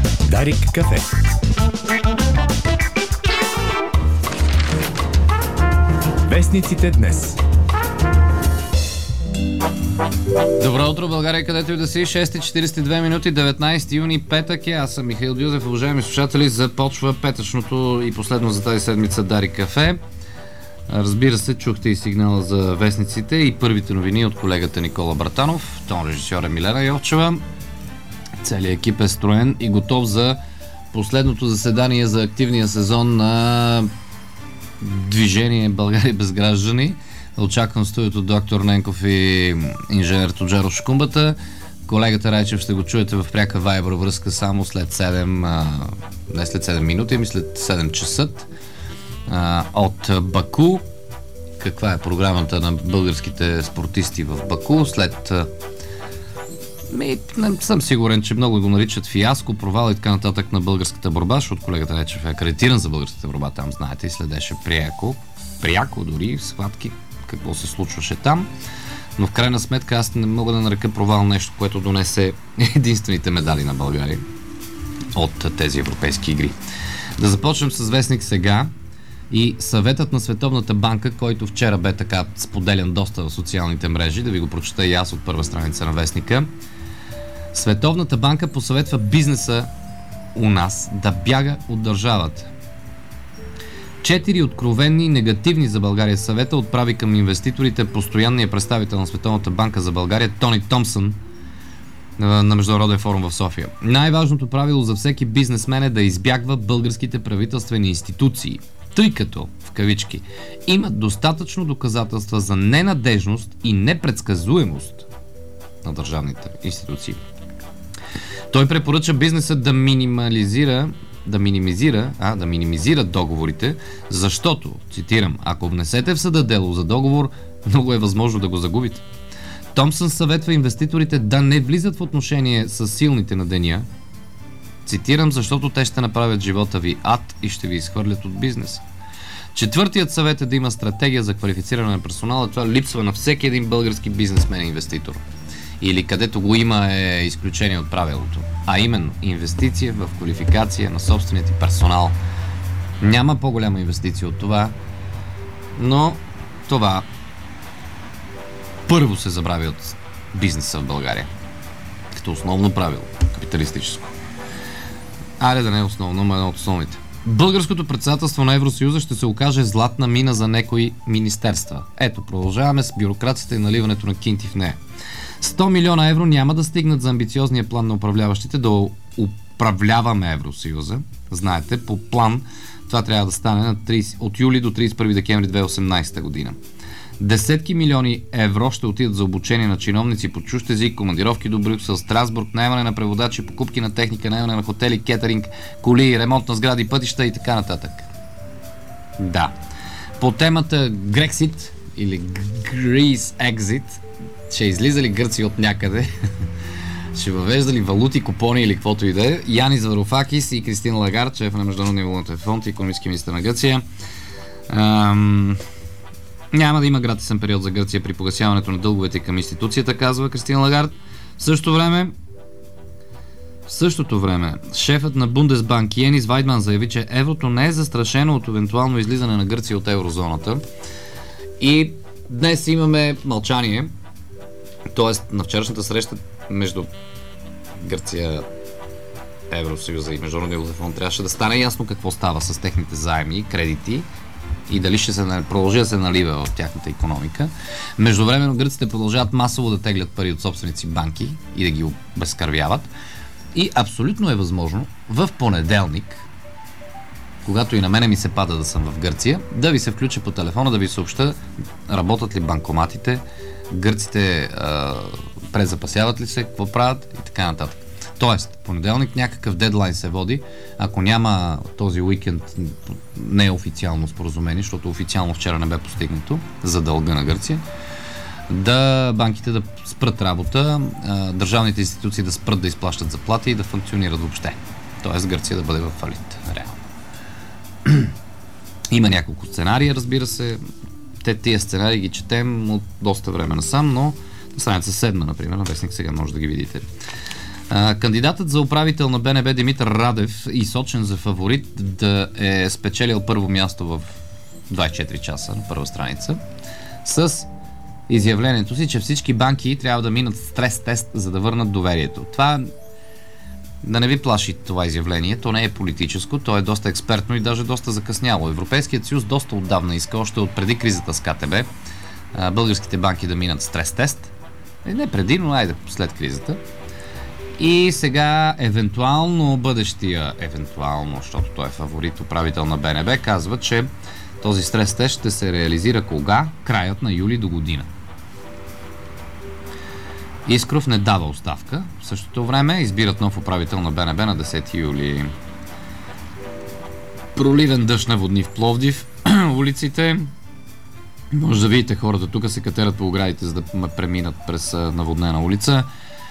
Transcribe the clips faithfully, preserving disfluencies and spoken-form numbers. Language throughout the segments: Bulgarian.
Дарик кафе. Вестниците днес. Добро утро, България, където и да си. шест и четирийсет и две минути, деветнайсети юни, петък е. Аз съм Михаил Дюзев. Уважаеми слушатели, започва петъчното и последно за тази седмица Дарик кафе. Разбира се, чухте и сигнала за вестниците и първите новини от колегата Никола Братанов, тон режисьор е Милена Йовчева. Целият екип е строен и готов за последното заседание за активния сезон на Движение България без граждани. Очаквам студиото доктор Ненков и инженер Тоджаров Шкумбата. Колегата Райчев ще го чуете в пряка Вайбър връзка само след седем, не след седем минути, ами след седем часа от Баку. Каква е програмата на българските спортисти в Баку след... Ми, не съм сигурен, че много го наричат фиаско, провал и така нататък на българската борба, защото колегата Райчев е акредитиран за българската борба, там знаете, и следеше пряко, пряко дори схватки, какво се случваше там, но в крайна сметка аз не мога да нарека провал нещо, което донесе единствените медали на България от тези европейски игри. Да започнем с вестник сега и съветът на Световната банка, който вчера бе така споделян доста в социалните мрежи, да ви го прочета и аз от първа страница на вестника. Световната банка посъветва бизнеса у нас да бяга от държавата. Четири откровенни и негативни за България съвета отправи към инвеститорите постоянният представител на Световната банка за България Тони Томпсън на Международен форум в София. Най-важното правило за всеки бизнесмен е да избягва българските правителствени институции, тъй като, в кавички, имат достатъчно доказателства за ненадежност и непредсказуемост на държавните институции. Той препоръча бизнесът да минимализира да минимизира, а, да минимизира договорите, защото, цитирам, ако внесете в съда дело за договор, много е възможно да го загубите. Томпсън съветва инвеститорите да не влизат в отношение с силните на деня, цитирам, защото те ще направят живота ви ад и ще ви изхвърлят от бизнеса. Четвъртият съвет е да има стратегия за квалифициране на персонала. Това липсва на всеки един български бизнесмен и инвеститор. Или където го има е изключение от правилото. А именно инвестиция в квалификация на собственият ти персонал. Няма по-голяма инвестиция от това, но това първо се забрави от бизнеса в България. Като основно правило, капиталистическо. Аре да не е основно, но едно от основните. Българското председателство на Евросъюза ще се окаже златна мина за някои министерства. Ето, продължаваме с бюрокрацията и наливането на кинти в нея. сто милиона евро няма да стигнат за амбициозния план на управляващите да управляваме Евросъюза. Знаете, по план това трябва да стане на трийсет, от юли до трийсет и първи декември две хиляди и осемнадесета година. Десетки милиони евро ще отидат за обучение на чиновници по чужд език, командировки до Брюксел, Страсбург, наемане на преводачи, покупки на техника, наемане на хотели, кетеринг, коли, ремонт на сгради, пътища и така нататък. Да. По темата Грексит или Greece Exit, ще излиза ли Гърция от някъде, ще въвежда ли валути, купони или каквото и да е. Янис Варофакис и Кристина Лагард, шеф на Международния валутен фонд и икономически министър на Гърция. Ам... Няма да има гратисен период за Гърция при погасяването на дълговете към институцията, казва Кристина Лагард. В същото време, в същото време, шефът на Бундесбанк Йенис Вайдман заяви, че еврото не е застрашено от евентуално излизане на Гърция от еврозоната. И днес имаме мълчание. Тоест, на вчерашната среща между Гърция, Евросъюза и Международния валутен фонд трябваше да стане ясно какво става с техните заеми и кредити и дали ще се продължи да се налива в тяхната икономика. Междувременно гърците продължават масово да теглят пари от собственици банки и да ги обезкървяват. И абсолютно е възможно в понеделник, когато и на мене ми се пада да съм в Гърция, да ви се включа по телефона, да ви съобща работят ли банкоматите, гърците а, презапасяват ли се, какво правят и така нататък. Тоест, понеделник някакъв дедлайн се води, ако няма този уикенд неофициално споразумение, защото официално вчера не бе постигнато за дълга на Гърция, да банките да спрат работа, държавните институции да спрат да изплащат заплати и да функционират въобще. Тоест Гърция да бъде в фалит. Реално. Има няколко сценария, разбира се. Те тия сценарии ги четем от доста време насам, но на страница седма, например, на вестник сега може да ги видите. А, кандидатът за управител на БНБ Димитър Радев, изсочен за фаворит да е спечелил първо място в двайсет и четири часа на първа страница, с изявлението си, че всички банки трябва да минат стрес-тест, за да върнат доверието. Това да не ви плаши това изявление, то не е политическо, то е доста експертно и даже доста закъсняло. Европейският съюз доста отдавна иска, още от преди кризата с КТБ, българските банки да минат стрес-тест. Не преди, но айде след кризата. И сега евентуално бъдещия, евентуално, защото той е фаворит, управител на БНБ, казва, че този стрес-тест ще се реализира кога? Краят на юли до година. Искров не дава оставка. В същото време избират нов управител на БНБ на десети юли. Проливен дъжд наводни в Пловдив улиците. Може да видите хората тук се катерят по оградите, за да ме преминат през наводнена улица.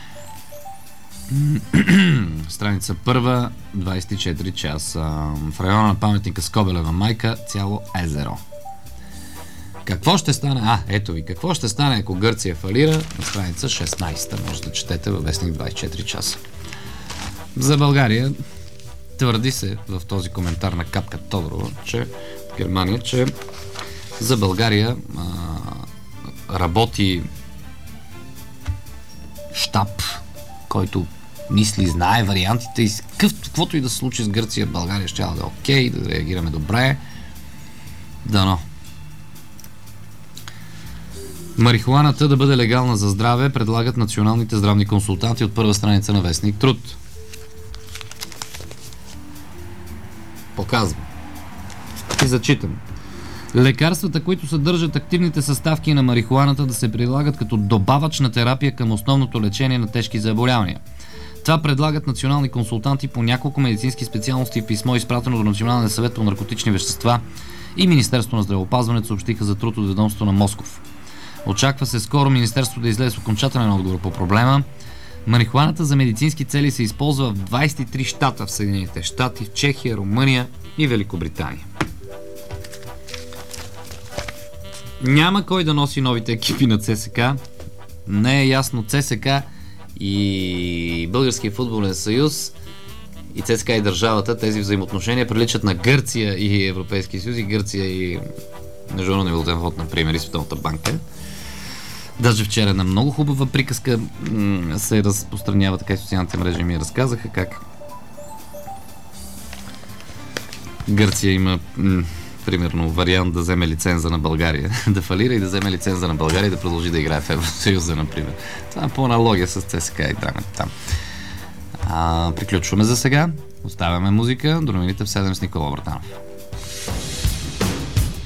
Страница първа, двайсет и четири часа. В района на паметника Скобелева майка цяло езеро. Какво ще стане? А, ето ви. Какво ще стане, ако Гърция фалира? На страница шестнайсета. Може да четете във вестник двайсет и четири часа. За България твърди се в този коментар на Капка Тодорова, че в Германия, че за България а, работи щаб, който мисли, знае вариантите и каквото и да се случи с Гърция, България ще да е окей, да реагираме добре. Дано. Марихуаната да бъде легална за здраве, предлагат националните здравни консултанти от първа страница на вестник Труд. Показвам. И зачитам. Лекарствата, които съдържат активните съставки на марихуаната, да се прилагат като добавъчна терапия към основното лечение на тежки заболявания. Това предлагат национални консултанти по няколко медицински специалности в писмо, изпратено до Националния съвет по наркотични вещества и Министерството на здравеопазването, съобщиха за Труд от ведомството на Москов. Очаква се скоро Министерството да излезе с окончателен отговор по проблема. Марихуаната за медицински цели се използва в двайсет и три щата в Съединените щати, в Чехия, Румъния и Великобритания. Няма кой да носи новите екипи на ЦСК. Не е ясно ЦСК и Българския футболен съюз и ЦСКА и държавата, тези взаимоотношения приличат на Гърция и Европейския съюз, и Гърция и Международния валутен фонд, например, и Световната банка. Даже вчера на много хубава приказка м- се разпространява, така и социалните мрежи ми разказаха как Гърция има м- примерно вариант да вземе лиценза на България, да фалира и да вземе лиценза на България и да продължи да играе в Евросъюза, например. Това е по аналогия с ЦСКА и драмата там. А, приключваме за сега. Оставяме музика. До новините в седем с Никола Братанов.